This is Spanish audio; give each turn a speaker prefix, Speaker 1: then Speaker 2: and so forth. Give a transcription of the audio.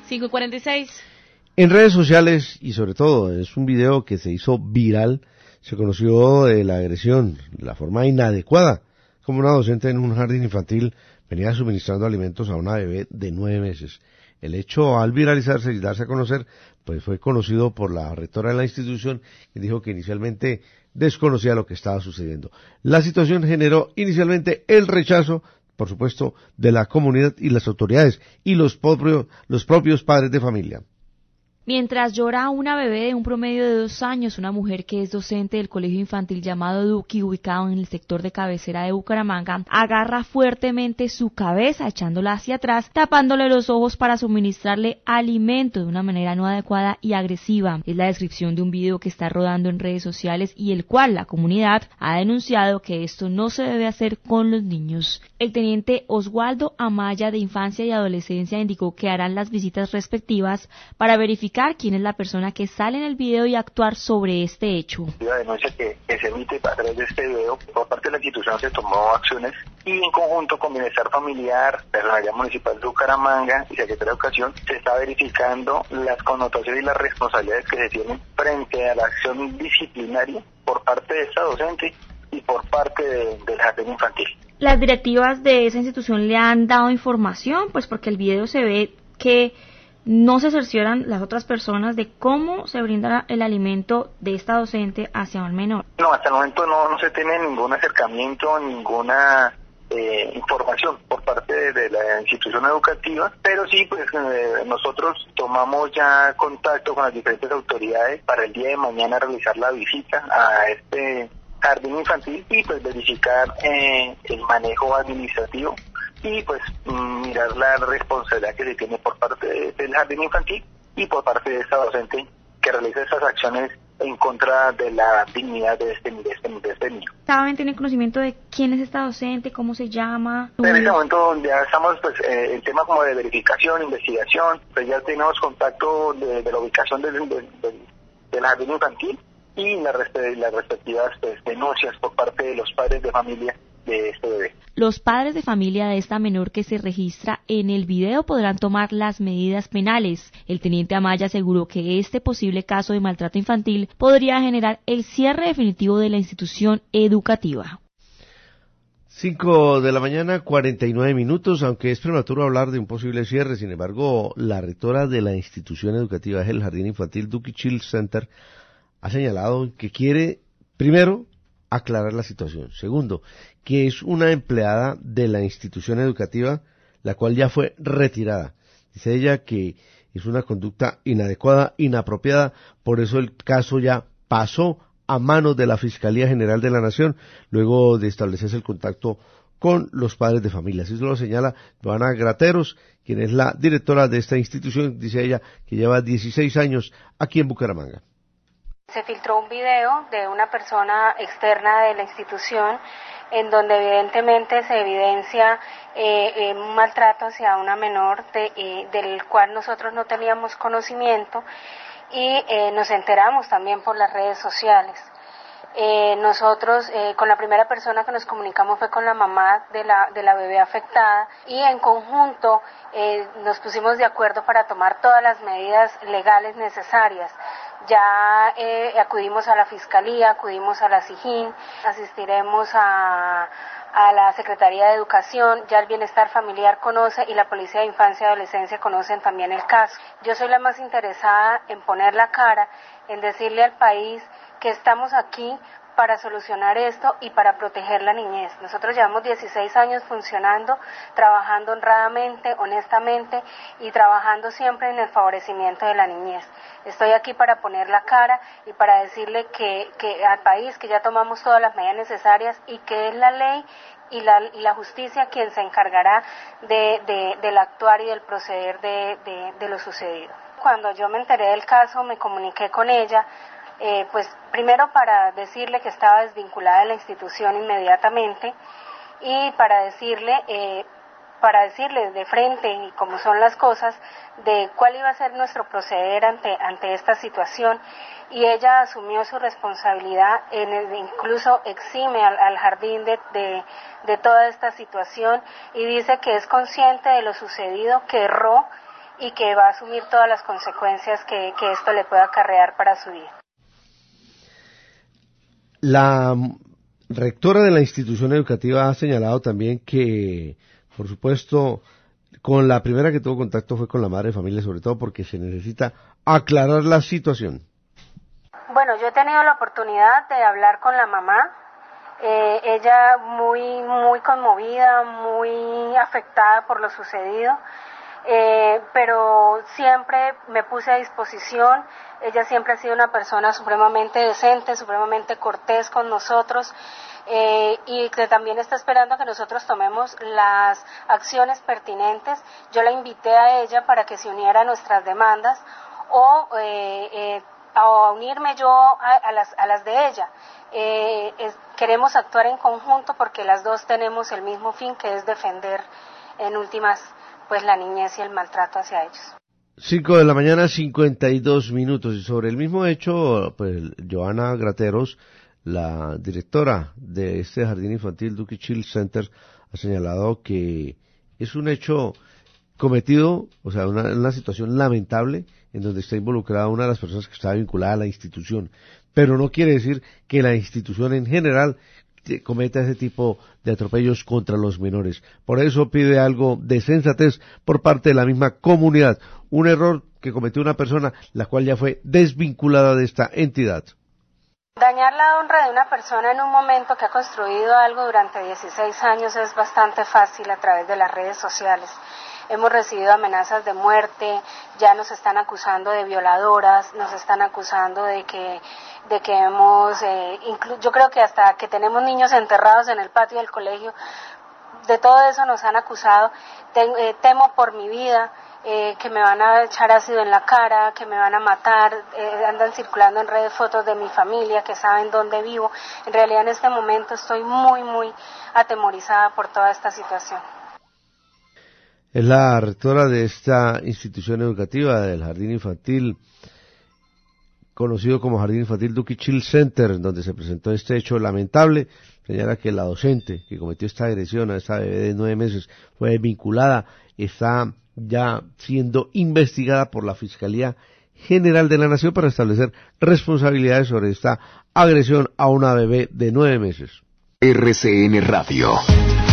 Speaker 1: 5:46.
Speaker 2: En redes sociales y sobre todo es un video que se hizo viral, se conoció de la agresión, la forma inadecuada, como una docente en un jardín infantil venía suministrando alimentos a una bebé de 9 meses. El hecho, al viralizarse y darse a conocer, pues fue conocido por la rectora de la institución, que dijo que inicialmente desconocía lo que estaba sucediendo. La situación generó inicialmente el rechazo, por supuesto, de la comunidad y las autoridades y los propios padres de familia.
Speaker 1: Mientras llora una bebé de un promedio de 2 años, una mujer que es docente del colegio infantil llamado Duki, ubicado en el sector de cabecera de Bucaramanga, agarra fuertemente su cabeza, echándola hacia atrás, tapándole los ojos para suministrarle alimento de una manera no adecuada y agresiva. Es la descripción de un video que está rodando en redes sociales y el cual la comunidad ha denunciado que esto no se debe hacer con los niños. El teniente Oswaldo Amaya de Infancia y Adolescencia indicó que harán las visitas respectivas para verificar quién es la persona que sale en el video y actuar sobre este hecho.
Speaker 3: La denuncia que se emite a través de este video, por parte de la institución se tomó acciones y en conjunto con Bienestar Familiar, Personalidad Municipal de Bucaramanga y Secretaría de Educación se está verificando las connotaciones y las responsabilidades que se tienen frente a la acción disciplinaria por parte de esta docente y por parte del jardín infantil.
Speaker 1: Las directivas de esa institución le han dado información, pues porque el video se ve que no se cercioran las otras personas de cómo se brinda el alimento de esta docente hacia un menor.
Speaker 3: No, hasta el momento no se tiene ningún acercamiento, ninguna información por parte de la institución educativa, pero sí, pues nosotros tomamos ya contacto con las diferentes autoridades para el día de mañana realizar la visita a este jardín infantil y pues verificar el manejo administrativo y pues mirar la responsabilidad que se tiene por parte del jardín infantil y por parte de esta docente que realiza estas acciones en contra de la dignidad de este niño.
Speaker 1: ¿Saben, tienen conocimiento de quién es esta docente, cómo se llama?
Speaker 3: En este momento ya estamos pues el tema como de verificación, investigación, pues ya tenemos contacto de la ubicación del jardín infantil y las respectivas pues, denuncias por parte de los padres de familia de este bebé.
Speaker 1: Los padres de familia de esta menor que se registra en el video podrán tomar las medidas penales. El teniente Amaya aseguró que este posible caso de maltrato infantil podría generar el cierre definitivo de la institución educativa.
Speaker 2: 5:49 a.m, aunque es prematuro hablar de un posible cierre, sin embargo, la rectora de la institución educativa es el Jardín Infantil Duki Child Center, ha señalado que quiere, primero, aclarar la situación. Segundo, que es una empleada de la institución educativa, la cual ya fue retirada. Dice ella que es una conducta inadecuada, inapropiada, por eso el caso ya pasó a manos de la Fiscalía General de la Nación, luego de establecerse el contacto con los padres de familia. Así lo señala Joana Grateros, quien es la directora de esta institución, dice ella, que lleva 16 años aquí en Bucaramanga.
Speaker 4: Se filtró un video de una persona externa de la institución en donde evidentemente se evidencia un maltrato hacia una menor del cual nosotros no teníamos conocimiento y nos enteramos también por las redes sociales. Nosotros con la primera persona que nos comunicamos fue con la mamá de la bebé afectada y en conjunto nos pusimos de acuerdo para tomar todas las medidas legales necesarias. Ya acudimos a la Fiscalía, acudimos a la SIJIN, asistiremos a la Secretaría de Educación, ya el Bienestar Familiar conoce y la Policía de Infancia y Adolescencia conocen también el caso. Yo soy la más interesada en poner la cara, en decirle al país que estamos aquí para solucionar esto y para proteger la niñez. Nosotros llevamos 16 años funcionando, trabajando honradamente, honestamente y trabajando siempre en el favorecimiento de la niñez. Estoy aquí para poner la cara y para decirle que al país que ya tomamos todas las medidas necesarias y que es la ley y la justicia quien se encargará del actuar y del proceder de lo sucedido. Cuando yo me enteré del caso me comuniqué con ella, pues primero para decirle que estaba desvinculada de la institución inmediatamente y para decirle de frente y cómo son las cosas de cuál iba a ser nuestro proceder ante esta situación y ella asumió su responsabilidad, incluso exime al jardín de toda esta situación y dice que es consciente de lo sucedido, que erró y que va a asumir todas las consecuencias que esto le pueda acarrear para su vida.
Speaker 2: La rectora de la institución educativa ha señalado también que, por supuesto, con la primera que tuvo contacto fue con la madre de familia, sobre todo porque se necesita aclarar la situación.
Speaker 4: Bueno, yo he tenido la oportunidad de hablar con la mamá, ella muy conmovida, muy afectada por lo sucedido, pero siempre me puse a disposición. Ella siempre ha sido una persona supremamente decente, supremamente cortés con nosotros, y que también está esperando a que nosotros tomemos las acciones pertinentes. Yo la invité a ella para que se uniera a nuestras demandas o a unirme yo a las de ella. Queremos actuar en conjunto porque las dos tenemos el mismo fin, que es defender en últimas pues la niñez y el maltrato hacia ellos.
Speaker 2: 5 de la mañana, 52 minutos. Y sobre el mismo hecho, pues Joana Grateros, la directora de este jardín infantil Duque Children's Center, ha señalado que es un hecho cometido, o sea, una situación lamentable en donde está involucrada una de las personas que está vinculada a la institución, pero no quiere decir que la institución en general cometa ese tipo de atropellos contra los menores. Por eso pide algo de sensatez por parte de la misma comunidad, un error que cometió una persona, la cual ya fue desvinculada de esta entidad.
Speaker 4: Dañar la honra de una persona en un momento que ha construido algo durante 16 años es bastante fácil a través de las redes sociales. Hemos recibido amenazas de muerte, ya nos están acusando de violadoras, nos están acusando de que hemos, yo creo que hasta que tenemos niños enterrados en el patio del colegio, de todo eso nos han acusado. Temo por mi vida, que me van a echar ácido en la cara, que me van a matar, andan circulando en redes fotos de mi familia, que saben dónde vivo. En realidad en este momento estoy muy atemorizada por toda esta situación.
Speaker 2: Es la rectora de esta institución educativa del jardín infantil, conocido como Jardín Infantil Duque Children's Center, donde se presentó este hecho lamentable. Señala que la docente que cometió esta agresión a esta bebé de 9 meses fue vinculada, está ya siendo investigada por la Fiscalía General de la Nación para establecer responsabilidades sobre esta agresión a una bebé de 9 meses.
Speaker 5: RCN Radio.